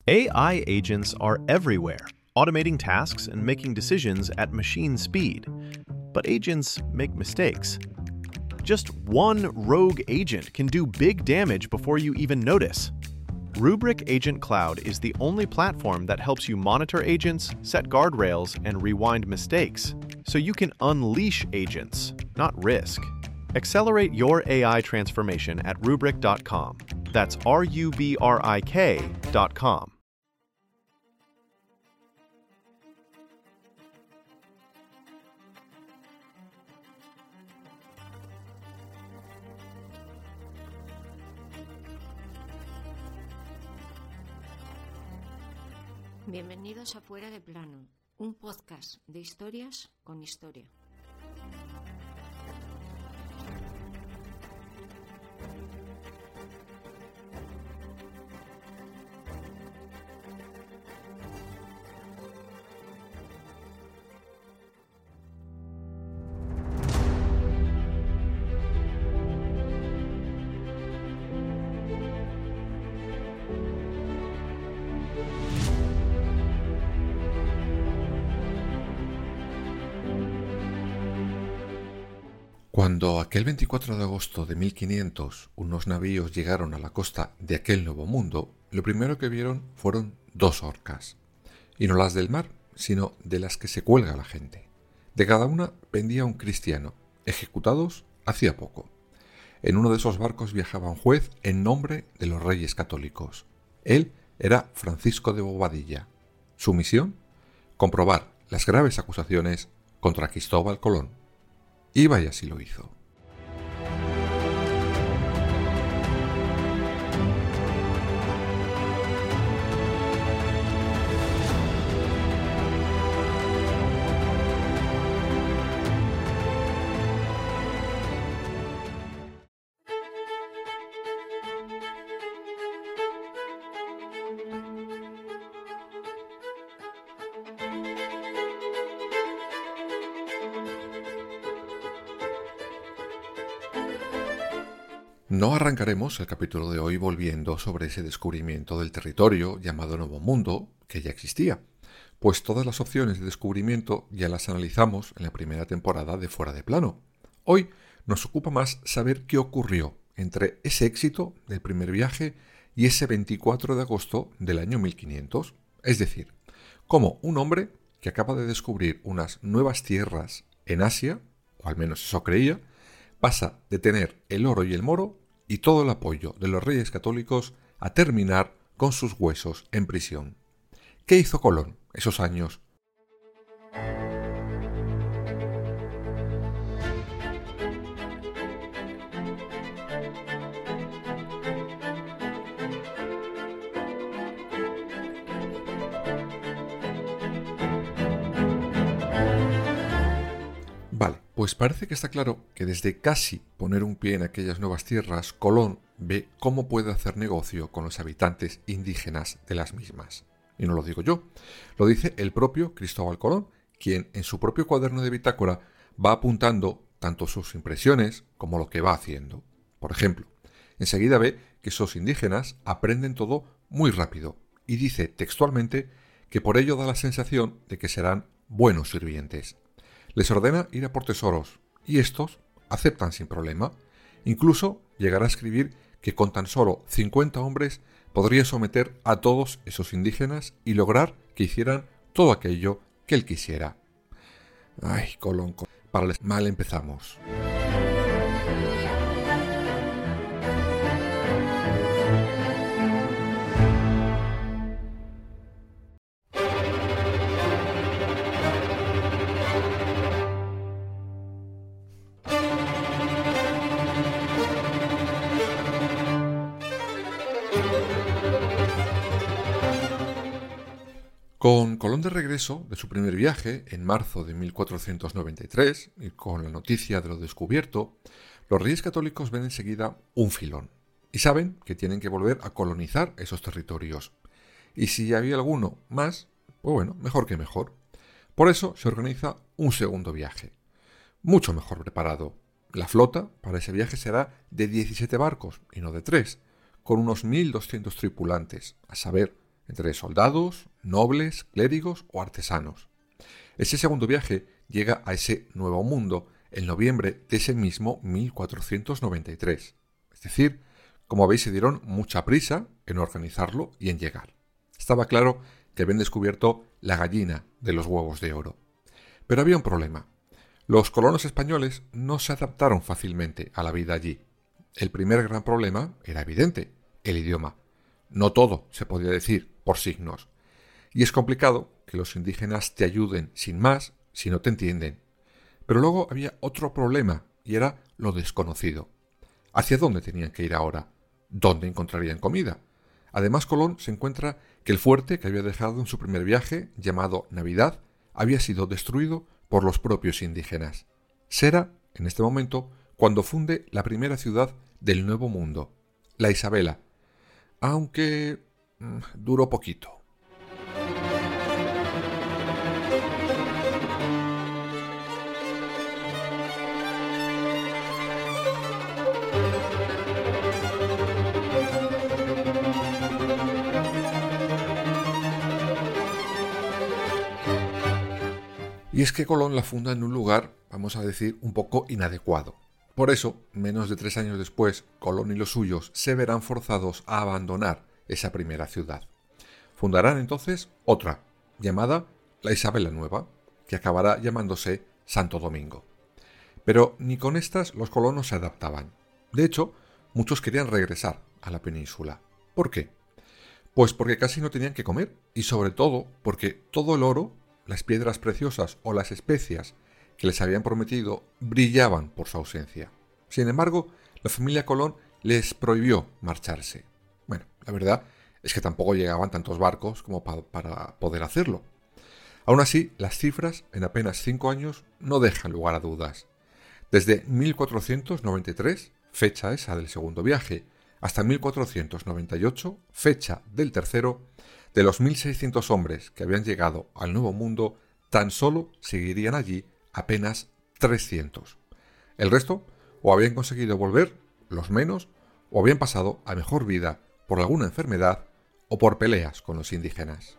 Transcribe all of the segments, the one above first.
AI agents are everywhere, automating tasks and making decisions at machine speed. But agents make mistakes. Just one rogue agent can do big damage before you even notice. Rubrik Agent Cloud is the only platform that helps you monitor agents, set guardrails, and rewind mistakes, so you can unleash agents, not risk. Accelerate your AI transformation at Rubrik.com. That's RUBRIK.com. Bienvenidos a Fuera de Plano, un podcast de historias con historia. Cuando aquel 24 de agosto de 1500 unos navíos llegaron a la costa de aquel nuevo mundo, lo primero que vieron fueron dos orcas. Y no las del mar, sino de las que se cuelga la gente. De cada una pendía un cristiano, ejecutados hacía poco. En uno de esos barcos viajaba un juez en nombre de los Reyes Católicos. Él era Francisco de Bobadilla. Su misión: comprobar las graves acusaciones contra Cristóbal Colón. Y vaya si lo hizo. No arrancaremos el capítulo de hoy volviendo sobre ese descubrimiento del territorio llamado Nuevo Mundo, que ya existía, pues todas las opciones de descubrimiento ya las analizamos en la primera temporada de Fuera de Plano. Hoy nos ocupa más saber qué ocurrió entre ese éxito del primer viaje y ese 24 de agosto del año 1500, es decir, cómo un hombre que acaba de descubrir unas nuevas tierras en Asia, o al menos eso creía, pasa de tener el oro y el moro y todo el apoyo de los Reyes Católicos a terminar con sus huesos en prisión. ¿Qué hizo Colón esos años? Vale, pues parece que está claro que desde casi poner un pie en aquellas nuevas tierras, Colón ve cómo puede hacer negocio con los habitantes indígenas de las mismas. Y no lo digo yo, lo dice el propio Cristóbal Colón, quien en su propio cuaderno de bitácora va apuntando tanto sus impresiones como lo que va haciendo. Por ejemplo, enseguida ve que esos indígenas aprenden todo muy rápido y dice textualmente que por ello da la sensación de que serán buenos sirvientes. Les ordena ir a por tesoros, y estos aceptan sin problema. Incluso llegará a escribir que con tan solo 50 hombres podría someter a todos esos indígenas y lograr que hicieran todo aquello que él quisiera. Ay, Colón, mal empezamos. Con Colón de regreso de su primer viaje, en marzo de 1493, y con la noticia de lo descubierto, los Reyes Católicos ven enseguida un filón, y saben que tienen que volver a colonizar esos territorios. Y si había alguno más, pues bueno, mejor que mejor. Por eso se organiza un segundo viaje, mucho mejor preparado. La flota para ese viaje será de 17 barcos, y no de 3, con unos 1.200 tripulantes, a saber, entre soldados, nobles, clérigos o artesanos. Ese segundo viaje llega a ese Nuevo Mundo en noviembre de ese mismo 1493. Es decir, como veis, se dieron mucha prisa en organizarlo y en llegar. Estaba claro que habían descubierto la gallina de los huevos de oro. Pero había un problema. Los colonos españoles no se adaptaron fácilmente a la vida allí. El primer gran problema era evidente, el idioma. No todo se podía decir por signos. Y es complicado que los indígenas te ayuden sin más si no te entienden. Pero luego había otro problema, y era lo desconocido. ¿Hacia dónde tenían que ir ahora? ¿Dónde encontrarían comida? Además, Colón se encuentra que el fuerte que había dejado en su primer viaje, llamado Navidad, había sido destruido por los propios indígenas. Será, en este momento, cuando funde la primera ciudad del Nuevo Mundo, la Isabela, aunque duró poquito. Y es que Colón la funda en un lugar, vamos a decir, un poco inadecuado. Por eso, menos de 3 años después, Colón y los suyos se verán forzados a abandonar esa primera ciudad. Fundarán entonces otra, llamada la Isabela Nueva, que acabará llamándose Santo Domingo. Pero ni con estas los colonos se adaptaban. De hecho, muchos querían regresar a la península. ¿Por qué? Pues porque casi no tenían que comer, y sobre todo porque todo el oro, las piedras preciosas o las especias que les habían prometido brillaban por su ausencia. Sin embargo, la familia Colón les prohibió marcharse. Bueno, la verdad es que tampoco llegaban tantos barcos como para poder hacerlo. Aún así, las cifras en apenas 5 años no dejan lugar a dudas. Desde 1493, fecha esa del segundo viaje, hasta 1498, fecha del tercero, de los 1.600 hombres que habían llegado al Nuevo Mundo, tan solo seguirían allí apenas 300. El resto o habían conseguido volver, los menos, o habían pasado a mejor vida por alguna enfermedad o por peleas con los indígenas.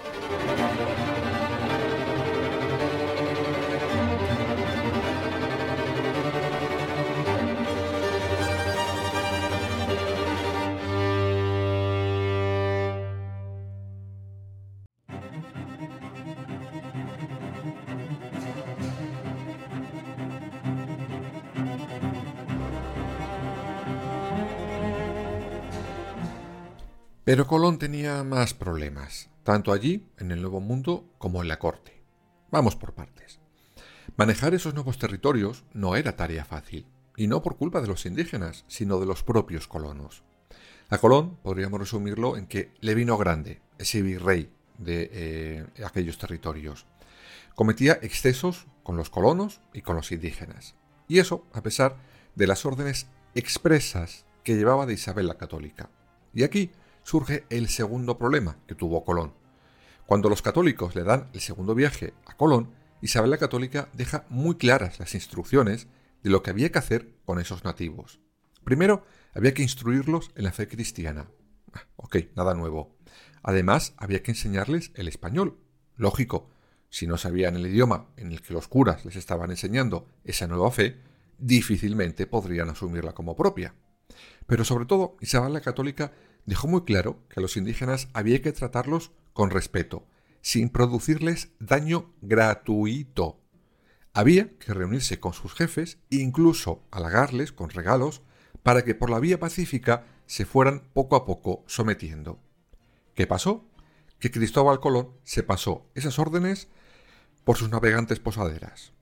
Pero Colón tenía más problemas, tanto allí, en el Nuevo Mundo, como en la corte. Vamos por partes. Manejar esos nuevos territorios no era tarea fácil, y no por culpa de los indígenas, sino de los propios colonos. A Colón podríamos resumirlo en que le vino grande, ese virrey de aquellos territorios. Cometía excesos con los colonos y con los indígenas. Y eso a pesar de las órdenes expresas que llevaba de Isabel la Católica. Y aquí surge el segundo problema que tuvo Colón. Cuando los católicos le dan el segundo viaje a Colón, Isabel la Católica deja muy claras las instrucciones de lo que había que hacer con esos nativos. Primero, había que instruirlos en la fe cristiana. Ok, nada nuevo. Además, había que enseñarles el español. Lógico, si no sabían el idioma en el que los curas les estaban enseñando esa nueva fe, difícilmente podrían asumirla como propia. Pero sobre todo, Isabel la Católica dejó muy claro que a los indígenas había que tratarlos con respeto, sin producirles daño gratuito. Había que reunirse con sus jefes e incluso halagarles con regalos para que por la vía pacífica se fueran poco a poco sometiendo. ¿Qué pasó? Que Cristóbal Colón se pasó esas órdenes por sus navegantes posaderas.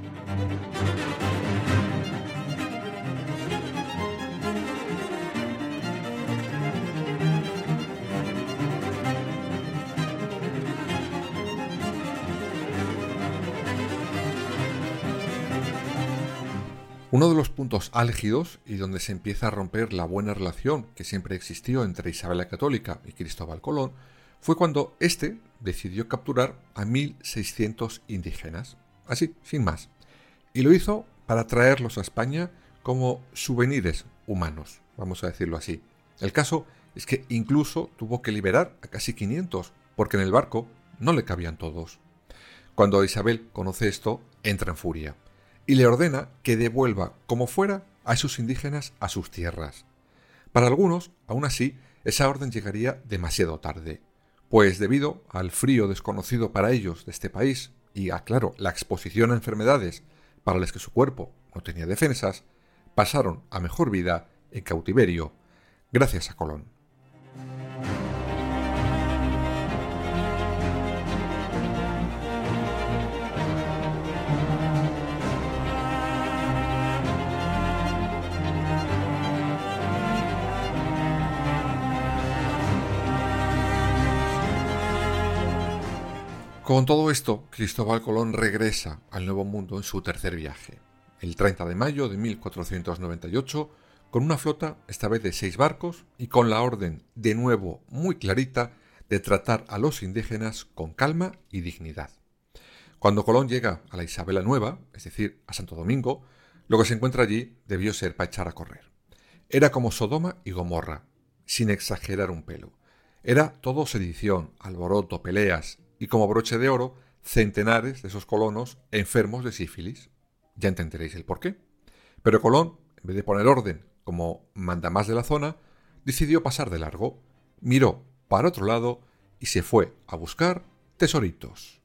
Uno de los puntos álgidos y donde se empieza a romper la buena relación que siempre existió entre Isabel la Católica y Cristóbal Colón fue cuando éste decidió capturar a 1.600 indígenas, así, sin más, y lo hizo para traerlos a España como souvenirs humanos, vamos a decirlo así. El caso es que incluso tuvo que liberar a casi 500, porque en el barco no le cabían todos. Cuando Isabel conoce esto, entra en furia y le ordena que devuelva como fuera a esos indígenas a sus tierras. Para algunos, aún así, esa orden llegaría demasiado tarde, pues debido al frío desconocido para ellos de este país y a, claro, la exposición a enfermedades para las que su cuerpo no tenía defensas, pasaron a mejor vida en cautiverio, gracias a Colón. Con todo esto, Cristóbal Colón regresa al Nuevo Mundo en su tercer viaje, el 30 de mayo de 1498, con una flota esta vez de 6 barcos y con la orden, de nuevo muy clarita, de tratar a los indígenas con calma y dignidad. Cuando Colón llega a la Isabela Nueva, es decir, a Santo Domingo, lo que se encuentra allí debió ser para echar a correr. Era como Sodoma y Gomorra, sin exagerar un pelo. Era todo sedición, alboroto, peleas y, como broche de oro, centenares de esos colonos enfermos de sífilis. Ya entenderéis el porqué. Pero Colón, en vez de poner orden como mandamás de la zona, decidió pasar de largo, miró para otro lado y se fue a buscar tesoritos.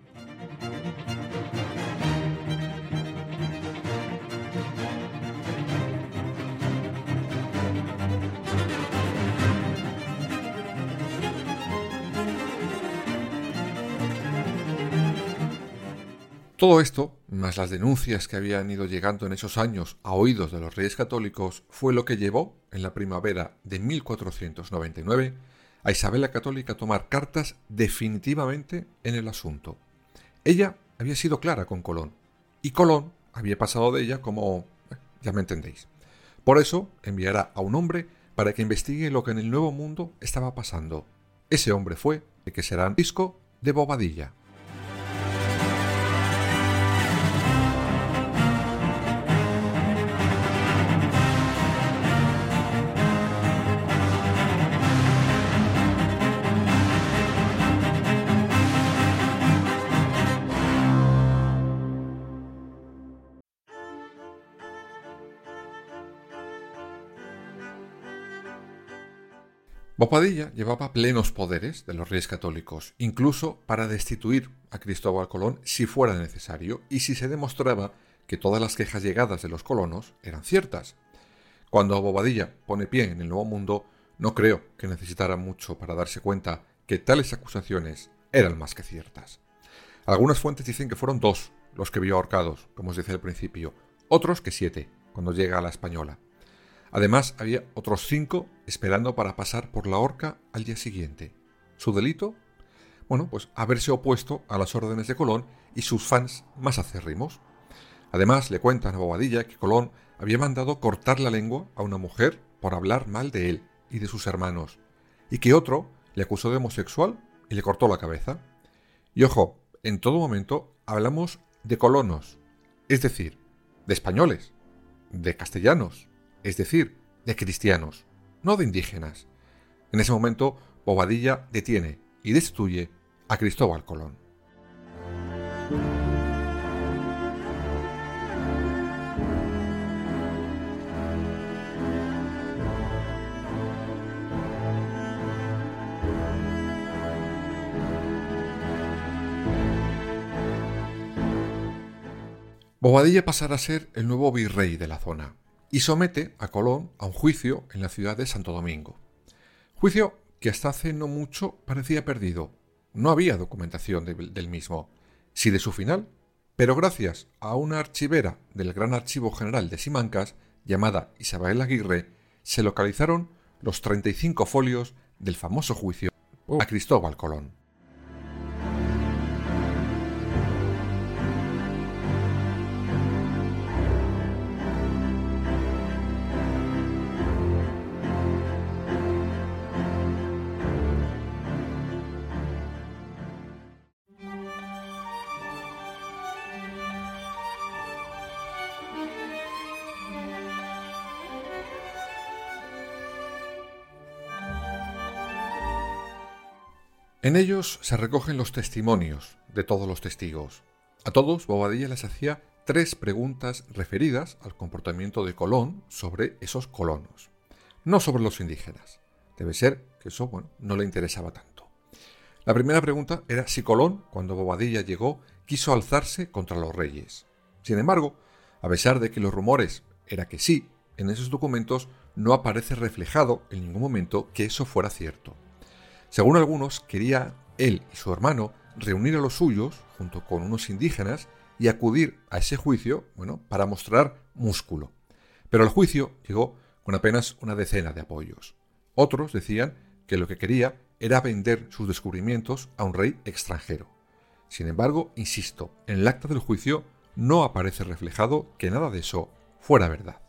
Todo esto, más las denuncias que habían ido llegando en esos años a oídos de los reyes católicos, fue lo que llevó, en la primavera de 1499, a Isabel la Católica a tomar cartas definitivamente en el asunto. Ella había sido clara con Colón, y Colón había pasado de ella como... ya me entendéis. Por eso enviará a un hombre para que investigue lo que en el Nuevo Mundo estaba pasando. Ese hombre fue el que será Francisco de Bobadilla. Bobadilla llevaba plenos poderes de los reyes católicos, incluso para destituir a Cristóbal Colón si fuera necesario y si se demostraba que todas las quejas llegadas de los colonos eran ciertas. Cuando Bobadilla pone pie en el Nuevo Mundo, no creo que necesitara mucho para darse cuenta que tales acusaciones eran más que ciertas. Algunas fuentes dicen que fueron 2 los que vio ahorcados, como os decía al principio, otros que 7, cuando llega a la Española. Además, había otros 5 esperando para pasar por la horca al día siguiente. ¿Su delito? Bueno, pues haberse opuesto a las órdenes de Colón y sus fans más acérrimos. Además, le cuentan a Bobadilla que Colón había mandado cortar la lengua a una mujer por hablar mal de él y de sus hermanos, y que otro le acusó de homosexual y le cortó la cabeza. Y ojo, en todo momento hablamos de colonos, es decir, de españoles, de castellanos, es decir, de cristianos, no de indígenas. En ese momento, Bobadilla detiene y destituye a Cristóbal Colón. Bobadilla pasará a ser el nuevo virrey de la zona y somete a Colón a un juicio en la ciudad de Santo Domingo. Juicio que hasta hace no mucho parecía perdido. No había documentación del mismo, sí de su final, pero gracias a una archivera del Gran Archivo General de Simancas, llamada Isabel Aguirre, se localizaron los 35 folios del famoso juicio a Cristóbal Colón. En ellos se recogen los testimonios de todos los testigos. A todos Bobadilla les hacía 3 preguntas referidas al comportamiento de Colón sobre esos colonos, no sobre los indígenas. Debe ser que eso, no le interesaba tanto. La primera pregunta era si Colón, cuando Bobadilla llegó, quiso alzarse contra los reyes. Sin embargo, a pesar de que los rumores era que sí, en esos documentos no aparece reflejado en ningún momento que eso fuera cierto. Según algunos, quería él y su hermano reunir a los suyos, junto con unos indígenas, y acudir a ese juicio, para mostrar músculo. Pero el juicio llegó con apenas una decena de apoyos. Otros decían que lo que quería era vender sus descubrimientos a un rey extranjero. Sin embargo, insisto, en el acta del juicio no aparece reflejado que nada de eso fuera verdad.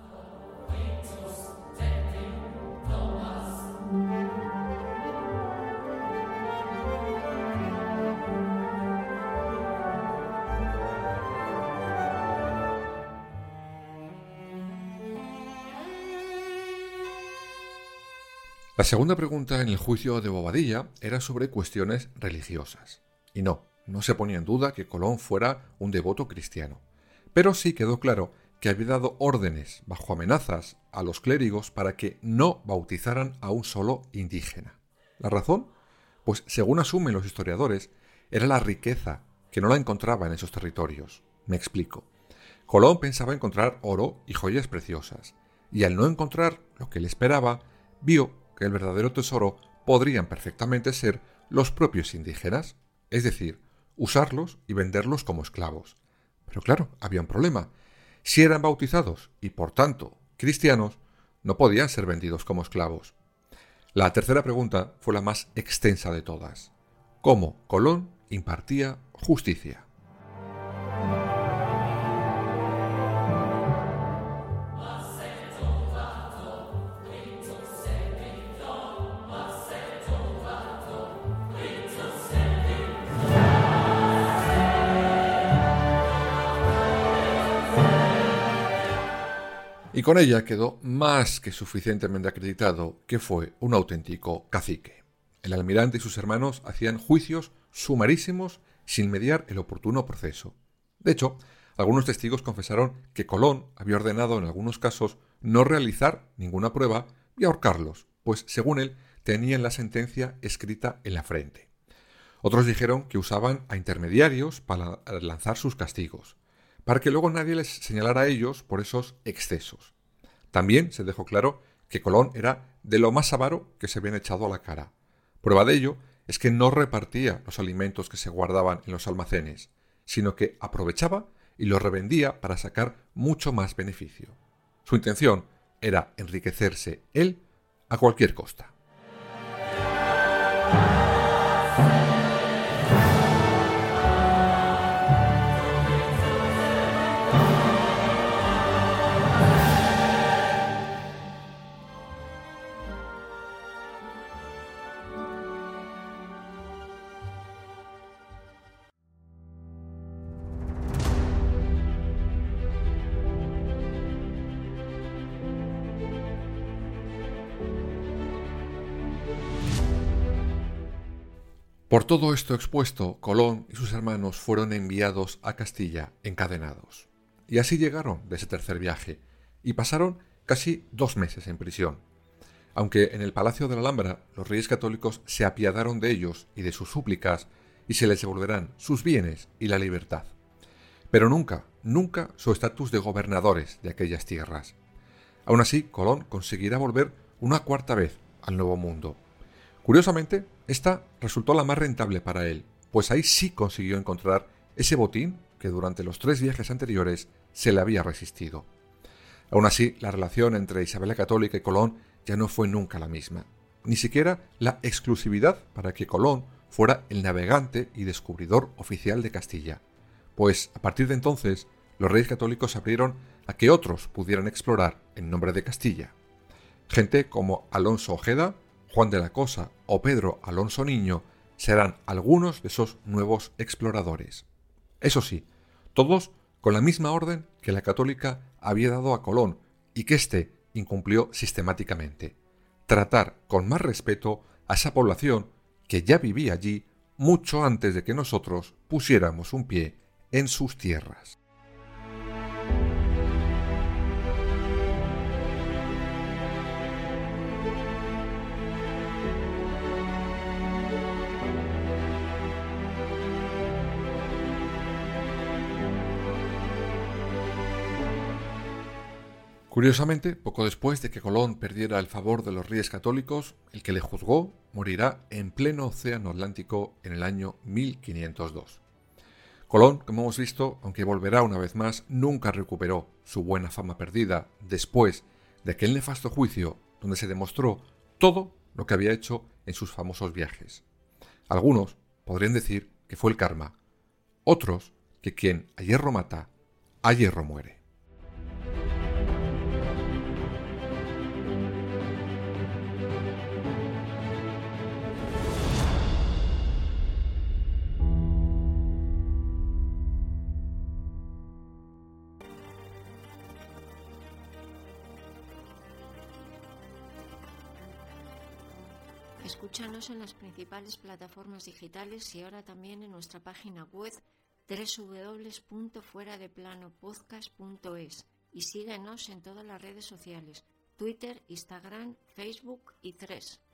La segunda pregunta en el juicio de Bobadilla era sobre cuestiones religiosas. Y no se ponía en duda que Colón fuera un devoto cristiano. Pero sí quedó claro que había dado órdenes, bajo amenazas, a los clérigos para que no bautizaran a un solo indígena. ¿La razón? Pues según asumen los historiadores, era la riqueza, que no la encontraba en esos territorios. Me explico. Colón pensaba encontrar oro y joyas preciosas, y al no encontrar lo que él esperaba, vio que el verdadero tesoro podrían perfectamente ser los propios indígenas, es decir, usarlos y venderlos como esclavos. Pero claro, había un problema. Si eran bautizados y, por tanto, cristianos, no podían ser vendidos como esclavos. La tercera pregunta fue la más extensa de todas. ¿Cómo Colón impartía justicia? Y con ella quedó más que suficientemente acreditado que fue un auténtico cacique. El almirante y sus hermanos hacían juicios sumarísimos sin mediar el oportuno proceso. De hecho, algunos testigos confesaron que Colón había ordenado en algunos casos no realizar ninguna prueba y ahorcarlos, pues según él tenían la sentencia escrita en la frente. Otros dijeron que usaban a intermediarios para lanzar sus castigos, para que luego nadie les señalara a ellos por esos excesos. También se dejó claro que Colón era de lo más avaro que se habían echado a la cara. Prueba de ello es que no repartía los alimentos que se guardaban en los almacenes, sino que aprovechaba y los revendía para sacar mucho más beneficio. Su intención era enriquecerse él a cualquier costa. Por todo esto expuesto, Colón y sus hermanos fueron enviados a Castilla encadenados. Y así llegaron de ese tercer viaje, y pasaron casi 2 meses en prisión. Aunque en el Palacio de la Alhambra los reyes católicos se apiadaron de ellos y de sus súplicas, y se les devolverán sus bienes y la libertad. Pero nunca su estatus de gobernadores de aquellas tierras. Aún así, Colón conseguirá volver una 4ª vez al Nuevo Mundo. Curiosamente, esta resultó la más rentable para él, pues ahí sí consiguió encontrar ese botín que durante los 3 viajes anteriores se le había resistido. Aún así, la relación entre Isabel la Católica y Colón ya no fue nunca la misma, ni siquiera la exclusividad para que Colón fuera el navegante y descubridor oficial de Castilla, pues a partir de entonces los reyes católicos se abrieron a que otros pudieran explorar en nombre de Castilla. Gente como Alonso Ojeda, Juan de la Cosa o Pedro Alonso Niño serán algunos de esos nuevos exploradores. Eso sí, todos con la misma orden que la católica había dado a Colón y que éste incumplió sistemáticamente: tratar con más respeto a esa población que ya vivía allí mucho antes de que nosotros pusiéramos un pie en sus tierras. Curiosamente, poco después de que Colón perdiera el favor de los reyes católicos, el que le juzgó morirá en pleno océano Atlántico en el año 1502. Colón, como hemos visto, aunque volverá una vez más, nunca recuperó su buena fama perdida después de aquel nefasto juicio donde se demostró todo lo que había hecho en sus famosos viajes. Algunos podrían decir que fue el karma, otros que quien a hierro mata, a hierro muere. Escúchanos en las principales plataformas digitales y ahora también en nuestra página web www.fueradeplanopodcast.es y síguenos en todas las redes sociales, Twitter, Instagram, Facebook y Threads.